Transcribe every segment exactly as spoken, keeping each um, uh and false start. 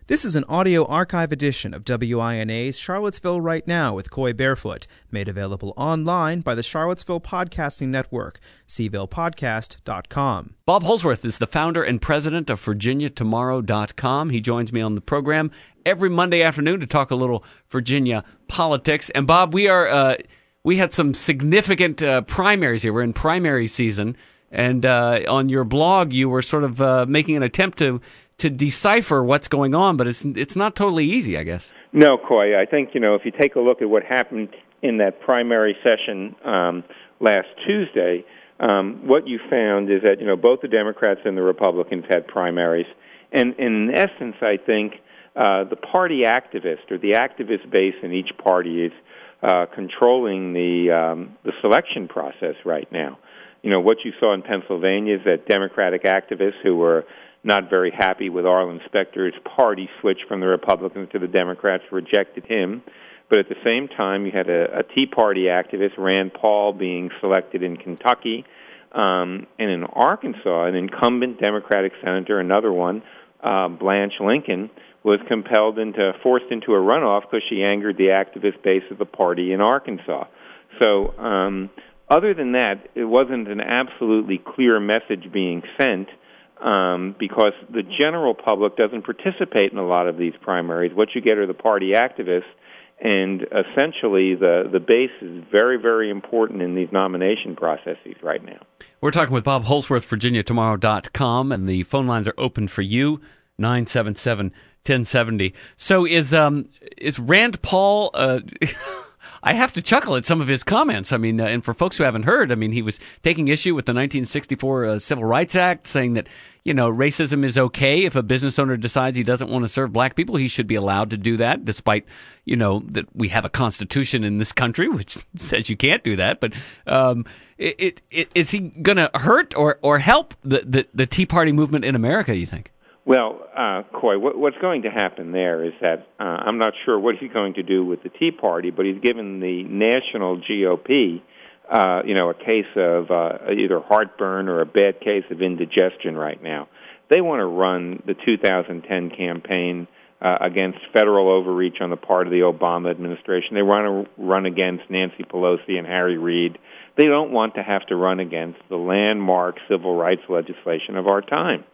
This is an audio archive edition of W I N A's Charlottesville Right Now with Coy Barefoot, made available online by the Charlottesville Podcasting Network, c ville podcast dot com. Bob Holsworth is the founder and president of Virginia Tomorrow dot com. He joins me on the program every Monday afternoon to talk a little Virginia politics. And Bob, we are uh, we had some significant uh, primaries here. We're in primary season, and uh, on your blog, you were sort of uh, making an attempt to to decipher what's going on, but it's it's not totally easy, I guess. No, Coy. I think, you know, if you take a look at what happened in that primary session um, last Tuesday, um, what you found is that, you know, both the Democrats and the Republicans had primaries. And in essence, I think uh, the party activist or the activist base in each party is uh, controlling the um, the selection process right now. You know, what you saw in Pennsylvania is that Democratic activists who were not very happy with Arlen Specter's party switch from the Republicans to the Democrats rejected him. But at the same time, you had a, a Tea Party activist, Rand Paul, being selected in Kentucky. Um, and in Arkansas, an incumbent Democratic senator, another one, uh, Blanche Lincoln, was compelled into, forced into a runoff because she angered the activist base of the party in Arkansas. So um, other than that, it wasn't an absolutely clear message being sent, Um, because the general public doesn't participate in a lot of these primaries. What you get are the party activists, and essentially the, the base is very, very important in these nomination processes right now. We're talking with Bob Holsworth, Virginia Tomorrow dot com, and the phone lines are open for you, nine seven seven, one oh seven oh. So is um is Rand Paul... Uh, I have to chuckle at some of his comments. I mean, uh, and for folks who haven't heard, I mean, he was taking issue with the nineteen sixty-four uh, Civil Rights Act, saying that, you know, racism is okay. If a business owner decides he doesn't want to serve black people, he should be allowed to do that, despite, you know, that we have a constitution in this country which says you can't do that. But um, it, it, it, is he going to hurt or, or help the, the, the Tea Party movement in America, you think? Well, uh, Coy, what, what's going to happen there is that uh, I'm not sure what he's going to do with the Tea Party, but he's given the national G O P, uh, you know, a case of uh, either heartburn or a bad case of indigestion right now. They want to run the two thousand ten campaign uh, against federal overreach on the part of the Obama administration. They want to run against Nancy Pelosi and Harry Reid. They don't want to have to run against the landmark civil rights legislation of our time.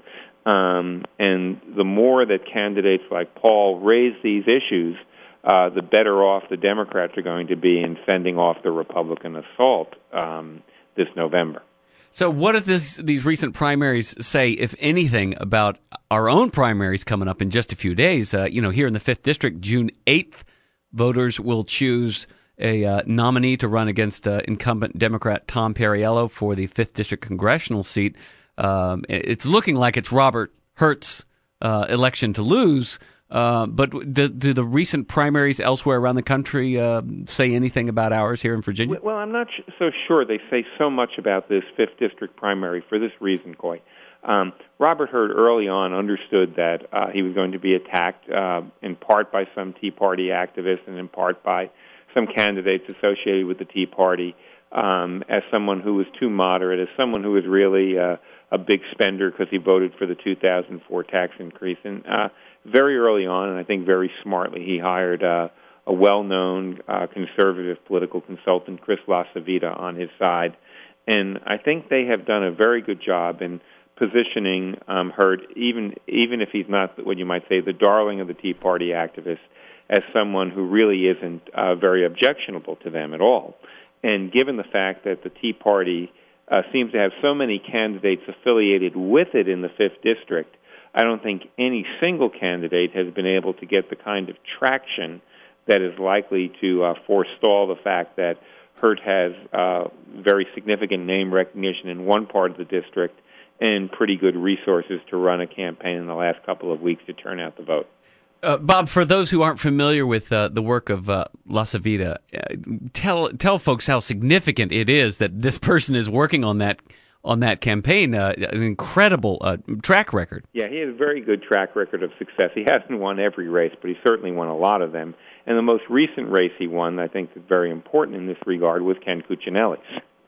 Um, and the more that candidates like Paul raise these issues, uh, the better off the Democrats are going to be in fending off the Republican assault um, this November. So what do this, these recent primaries say, if anything, about our own primaries coming up in just a few days? Uh, you know, here in the fifth District, June eighth, voters will choose a uh, nominee to run against uh, incumbent Democrat Tom Perriello for the fifth District congressional seat. Um, it's looking like it's Robert Hurt's uh, election to lose, uh, but do, do the recent primaries elsewhere around the country uh, say anything about ours here in Virginia? Well, I'm not so sure they say so much about this fifth District primary for this reason, Coy. Um, Robert Hurt early on understood that uh, he was going to be attacked uh, in part by some Tea Party activists and in part by some candidates associated with the Tea Party um, as someone who was too moderate, as someone who was really... Uh, a big spender because he voted for the two thousand four tax increase. And uh, very early on, and I think very smartly, he hired uh, a well-known uh, conservative political consultant, Chris LaCivita, on his side. And I think they have done a very good job in positioning um, Hurt, even even if he's not what you might say the darling of the Tea Party activists, as someone who really isn't uh, very objectionable to them at all. And given the fact that the Tea Party Uh, seems to have so many candidates affiliated with it in the fifth District, I don't think any single candidate has been able to get the kind of traction that is likely to uh, forestall the fact that Hurt has uh, very significant name recognition in one part of the district and pretty good resources to run a campaign in the last couple of weeks to turn out the vote. Uh, Bob, for those who aren't familiar with uh, the work of uh, LaCivita, uh, tell tell folks how significant it is that this person is working on that on that campaign. Uh, an incredible uh, track record. Yeah, he has a very good track record of success. He hasn't won every race, but he certainly won a lot of them. And the most recent race he won, I think, is very important in this regard, was Ken Cuccinelli's.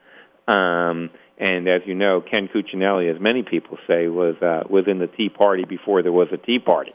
Um, and as you know, Ken Cuccinelli, as many people say, was uh, was in the Tea Party before there was a Tea Party.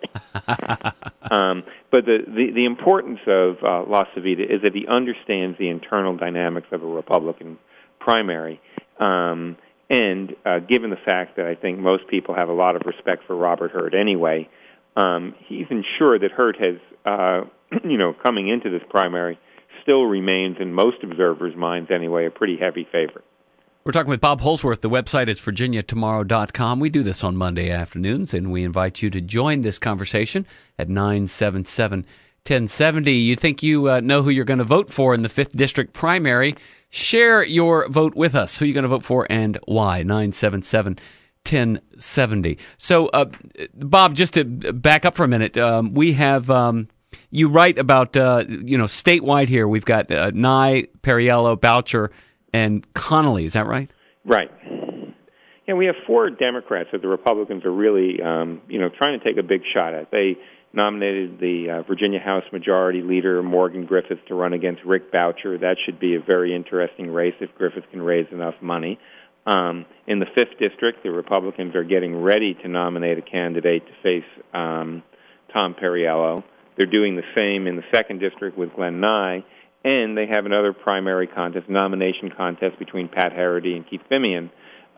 um, but the, the, the importance of uh, LaCivita is that he understands the internal dynamics of a Republican primary. Um, and uh, given the fact that I think most people have a lot of respect for Robert Hurt anyway, um, he's ensured that Hurt has, uh, you know, coming into this primary, still remains in most observers' minds anyway, a pretty heavy favorite. We're talking with Bob Holsworth. The website is virginia tomorrow dot com. We do this on Monday afternoons, and we invite you to join this conversation at nine seven seven, one oh seven oh. You think you uh, know who you're going to vote for in the fifth District primary? Share your vote with us. Who are you going to vote for and why? nine seven seven, one oh seven oh. So, uh, Bob, just to back up for a minute, um, we have... Um, you write about, uh, you know, statewide here, we've got uh, Nye, Perriello, Boucher, and Connolly. Is that right? Right. Yeah, we have four Democrats that the Republicans are really, um, you know, trying to take a big shot at. They nominated the uh, Virginia House Majority Leader, Morgan Griffith, to run against Rick Boucher. That should be a very interesting race if Griffith can raise enough money. Um, in the fifth District, the Republicans are getting ready to nominate a candidate to face um, Tom Perriello. They're doing the same in the second District with Glenn Nye, and they have another primary contest, nomination contest between Pat Harity and Keith Phimian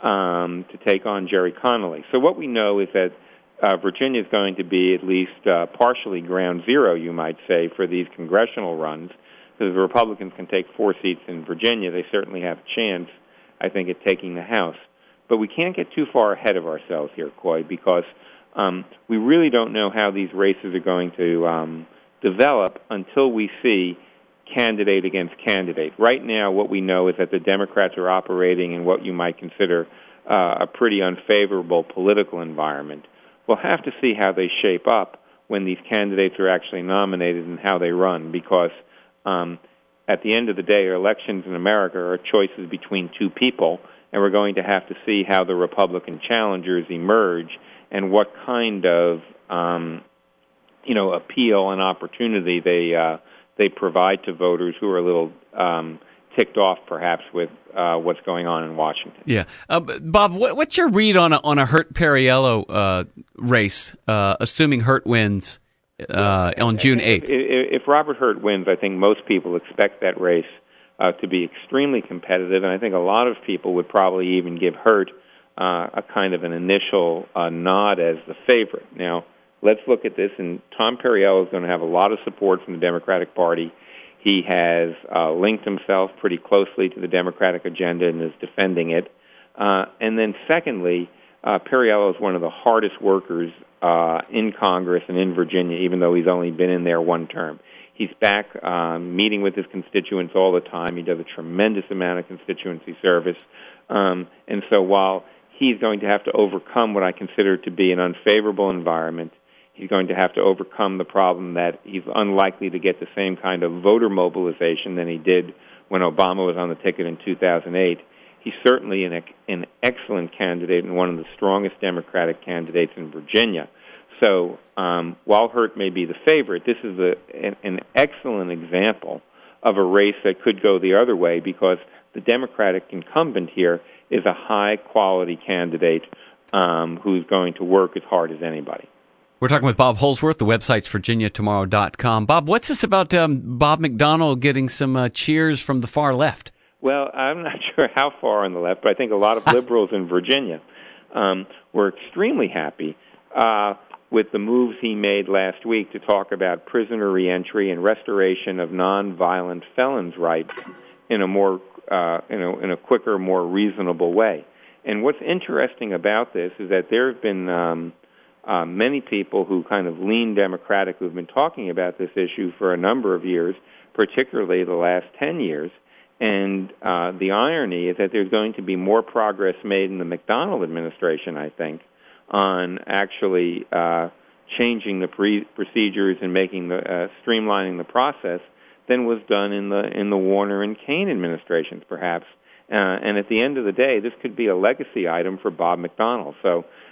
um, to take on Jerry Connolly. So what we know is that uh, Virginia is going to be at least uh, partially ground zero, you might say, for these congressional runs. Because if the Republicans can take four seats in Virginia, they certainly have a chance, I think, at taking the House. But we can't get too far ahead of ourselves here, Coy, because Um, we really don't know how these races are going to um, develop until we see candidate against candidate. Right now, what we know is that the Democrats are operating in what you might consider uh, a pretty unfavorable political environment. We'll have to see how they shape up when these candidates are actually nominated and how they run, because um, at the end of the day, elections in America are choices between two people, and we're going to have to see how the Republican challengers emerge and what kind of, um, you know, appeal and opportunity they uh, they provide to voters who are a little um, ticked off, perhaps, with uh, what's going on in Washington. Yeah, uh, Bob, what, what's your read on a, on a Hurt Perriello uh, race, uh, assuming Hurt wins uh, on June eighth? If, if Robert Hurt wins, I think most people expect that race uh, to be extremely competitive, and I think a lot of people would probably even give Hurt Uh, a kind of an initial uh, nod as the favorite. Now, let's look at this, and Tom Perriello is going to have a lot of support from the Democratic Party. He has uh, linked himself pretty closely to the Democratic agenda and is defending it. Uh, and then secondly, uh, Perriello is one of the hardest workers uh, in Congress and in Virginia, even though he's only been in there one term. He's back um, meeting with his constituents all the time. He does a tremendous amount of constituency service. Um, and so while he's going to have to overcome what I consider to be an unfavorable environment, he's going to have to overcome the problem that he's unlikely to get the same kind of voter mobilization than he did when Obama was on the ticket in two thousand eight. He's certainly an, an excellent candidate and one of the strongest Democratic candidates in Virginia. So um, while Hurt may be the favorite, this is a, an, an excellent example of a race that could go the other way, because the Democratic incumbent here is a high-quality candidate um, who's going to work as hard as anybody. We're talking with Bob Holsworth. The website's virginia tomorrow dot com. Bob, what's this about um, Bob McDonnell getting some uh, cheers from the far left? Well, I'm not sure how far on the left, but I think a lot of liberals in Virginia um, were extremely happy uh, with the moves he made last week to talk about prisoner reentry and restoration of nonviolent felons' rights in a more Uh, in, a, in a quicker, more reasonable way. And what's interesting about this is that there have been um, uh, many people who kind of lean Democratic who have been talking about this issue for a number of years, particularly the last ten years. And uh, the irony is that there's going to be more progress made in the McDonnell administration, I think, on actually uh, changing the pre- procedures and making the uh, streamlining the process than was done in the in the Warner and Kane administrations, perhaps. Uh, and at the end of the day, this could be a legacy item for Bob McDonnell. So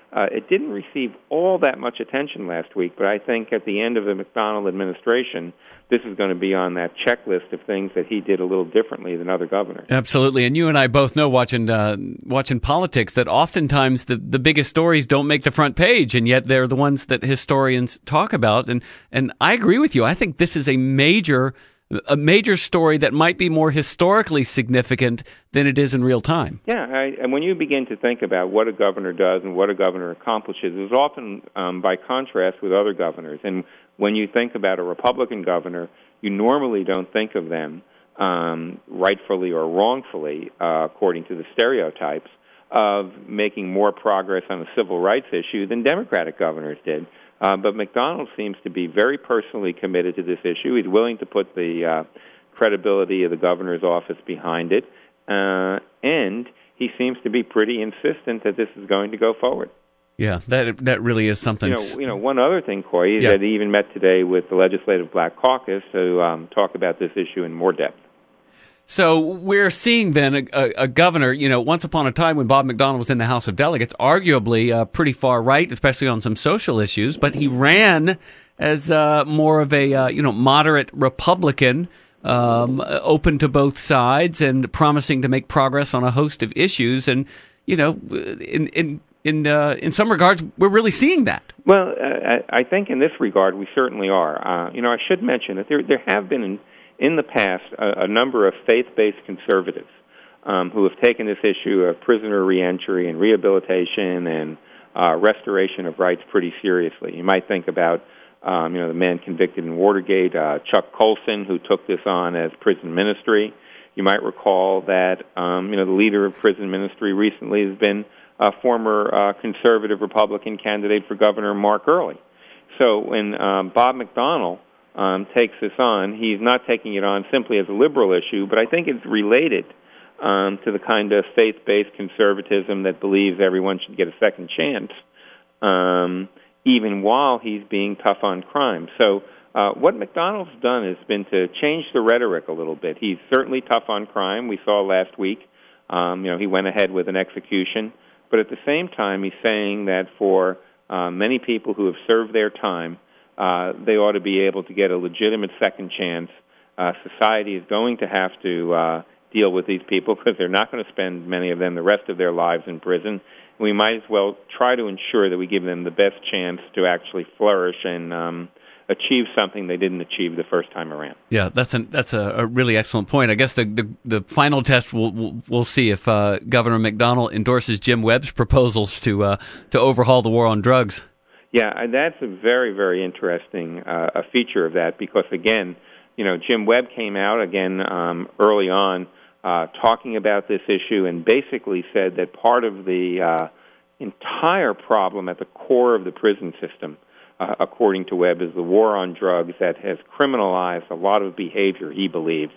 Uh, it didn't receive all that much attention last week, but I think at the end of the McDonnell administration, this is going to be on that checklist of things that he did a little differently than other governors. Absolutely. And you and I both know, watching uh, watching politics, that oftentimes the, the biggest stories don't make the front page, and yet they're the ones that historians talk about. And, and I agree with you. I think this is a major a major story that might be more historically significant than it is in real time. Yeah, I, and when you begin to think about what a governor does and what a governor accomplishes, it's often um, by contrast with other governors. And when you think about a Republican governor, you normally don't think of them um, rightfully or wrongfully, uh, according to the stereotypes, of making more progress on a civil rights issue than Democratic governors did. Uh, but McDonnell seems to be very personally committed to this issue. He's willing to put the uh, credibility of the governor's office behind it, uh, and he seems to be pretty insistent that this is going to go forward. Yeah, that that really is something. You know, you know one other thing, Coy, is yeah. that he even met today with the Legislative Black Caucus to um, talk about this issue in more depth. So we're seeing then a, a, a governor, you know, once upon a time when Bob McDonnell was in the House of Delegates, arguably uh, pretty far right, especially on some social issues, but he ran as uh, more of a, uh, you know, moderate Republican, um, open to both sides and promising to make progress on a host of issues. And, you know, in in in, uh, in some regards, we're really seeing that. Well, uh, I think in this regard, we certainly are. Uh, you know, I should mention that there there have been in, in the past a, a number of faith-based conservatives um, who have taken this issue of prisoner reentry and rehabilitation and uh, restoration of rights pretty seriously. You might think about, um, you know, the man convicted in Watergate, uh, Chuck Colson, who took this on as prison ministry. You might recall that, um, you know, the leader of prison ministry recently has been a former uh, conservative Republican candidate for governor, Mark Earley. So when um, Bob McDonnell um, takes this on, he's not taking it on simply as a liberal issue, but I think it's related um, to the kind of faith-based conservatism that believes everyone should get a second chance, um, even while he's being tough on crime. So uh, what McDonnell's done has been to change the rhetoric a little bit. He's certainly tough on crime. We saw last week, um, you know, he went ahead with an execution. But at the same time, he's saying that for uh, many people who have served their time, uh, they ought to be able to get a legitimate second chance. Uh, society is going to have to uh, deal with these people because they're not going to spend, many of them, the rest of their lives in prison. We might as well try to ensure that we give them the best chance to actually flourish and um, achieve something they didn't achieve the first time around. Yeah, that's an, that's a, a really excellent point. I guess the the, the final test we'll, we'll we'll see if uh, Governor McDonnell endorses Jim Webb's proposals to uh, to overhaul the war on drugs. Yeah, and that's a very very interesting uh, a feature of that because again, you know, Jim Webb came out again um, early on uh, talking about this issue and basically said that part of the uh, entire problem at the core of the prison system, Uh, according to Webb, is the war on drugs that has criminalized a lot of behavior, he believes,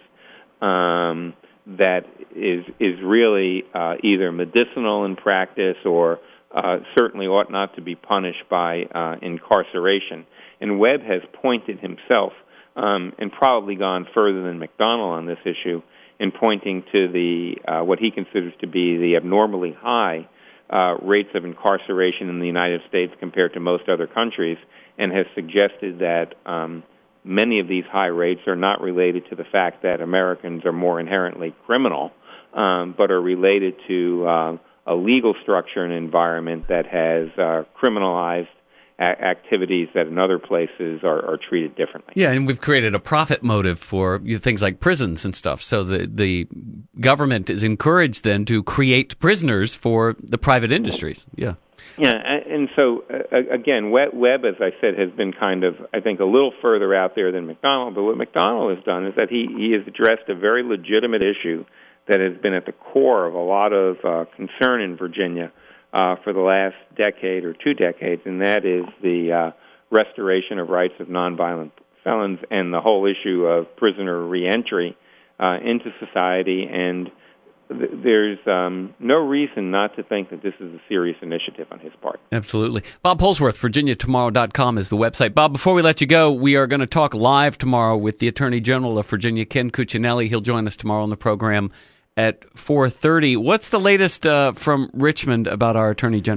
um, that is is really uh, either medicinal in practice or uh, certainly ought not to be punished by uh, incarceration. And Webb has pointed himself, um, and probably gone further than McDonnell on this issue, in pointing to the uh, what he considers to be the abnormally high Uh, rates of incarceration in the United States compared to most other countries, and has suggested that um, many of these high rates are not related to the fact that Americans are more inherently criminal, um, but are related to uh, a legal structure and environment that has uh, criminalized a- activities that in other places are, are treated differently. Yeah, and we've created a profit motive for you know, things like prisons and stuff. So the the government is encouraged then to create prisoners for the private industries. Yeah. Yeah, and so, uh, again, Webb, as I said, has been kind of, I think, a little further out there than McDonnell, but what McDonnell has done is that he, he has addressed a very legitimate issue that has been at the core of a lot of uh, concern in Virginia uh, for the last decade or two decades, and that is the uh, restoration of rights of nonviolent felons and the whole issue of prisoner reentry uh, into society. And th- there's um, no reason not to think that this is a serious initiative on his part. Absolutely. Bob Holsworth, Virginia Tomorrow dot com is the website. Bob, before we let you go, we are going to talk live tomorrow with the Attorney General of Virginia, Ken Cuccinelli. He'll join us tomorrow on the program at four thirty. What's the latest uh, from Richmond about our Attorney General?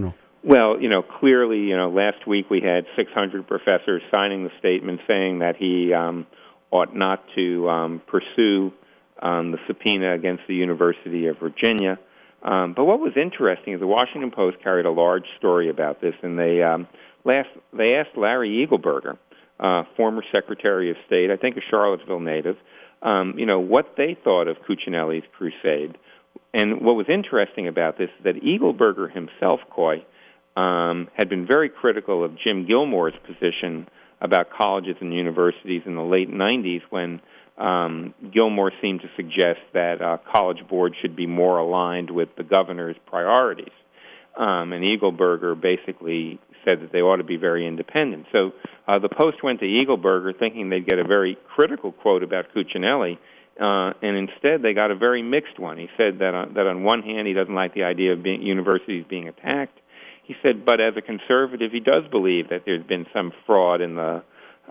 Well, you know, clearly, you know, last week we had six hundred professors signing the statement saying that he um, ought not to um, pursue um, the subpoena against the University of Virginia. Um, but what was interesting is the Washington Post carried a large story about this, and they um, last they asked Larry Eagleburger, uh, former Secretary of State, I think a Charlottesville native, um, you know, what they thought of Cuccinelli's crusade. And what was interesting about this is that Eagleburger himself, Coy, um, had been very critical of Jim Gilmore's position about colleges and universities in the late nineties when um, Gilmore seemed to suggest that uh, college boards should be more aligned with the governor's priorities. Um, and Eagleburger basically said that they ought to be very independent. So uh, the Post went to Eagleburger thinking they'd get a very critical quote about Cuccinelli, uh, and instead they got a very mixed one. He said that on, that on one hand he doesn't like the idea of being, universities being attacked. He said, but as a conservative, he does believe that there's been some fraud in the,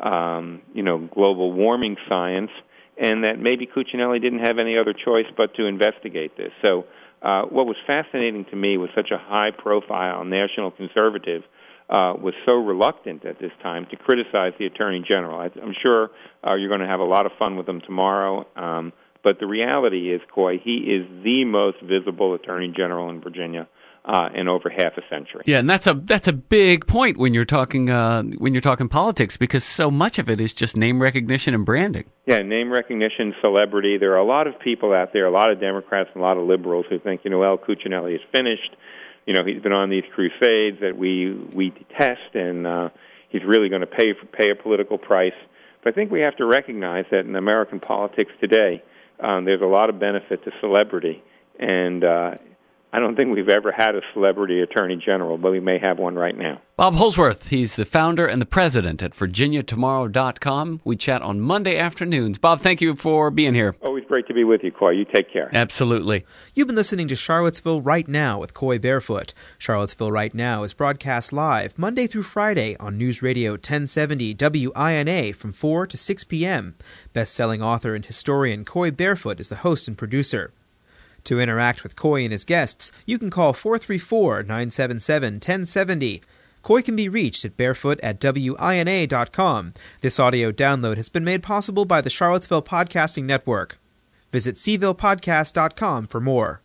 um, you know, global warming science, and that maybe Cuccinelli didn't have any other choice but to investigate this. So uh, what was fascinating to me was such a high-profile national conservative uh, was so reluctant at this time to criticize the Attorney General. I, I'm sure uh, you're going to have a lot of fun with him tomorrow, um, but the reality is, Coy, he is the most visible Attorney General in Virginia Uh, in over half a century. Yeah, and that's a that's a big point when you're talking uh, when you're talking politics, because so much of it is just name recognition and branding. Yeah, name recognition, celebrity. There are a lot of people out there, a lot of Democrats and a lot of liberals who think, you know, well, Cuccinelli is finished. You know, he's been on these crusades that we we detest, and uh, he's really going to pay for, pay a political price. But I think we have to recognize that in American politics today, um, there's a lot of benefit to celebrity, and uh, I don't think we've ever had a celebrity attorney general, but we may have one right now. Bob Holsworth, he's the founder and the president at Virginia Tomorrow dot com. We chat on Monday afternoons. Bob, thank you for being here. Always great to be with you, Coy. You take care. Absolutely. You've been listening to Charlottesville Right Now with Coy Barefoot. Charlottesville Right Now is broadcast live Monday through Friday on News Radio ten seventy W I N A from four to six p.m. Best-selling author and historian Coy Barefoot is the host and producer. To interact with Coy and his guests, you can call four three four, nine seven seven, one zero seven zero. Coy can be reached at barefoot at W I N A dot com. This audio download has been made possible by the Charlottesville Podcasting Network. Visit C ville podcast dot com for more.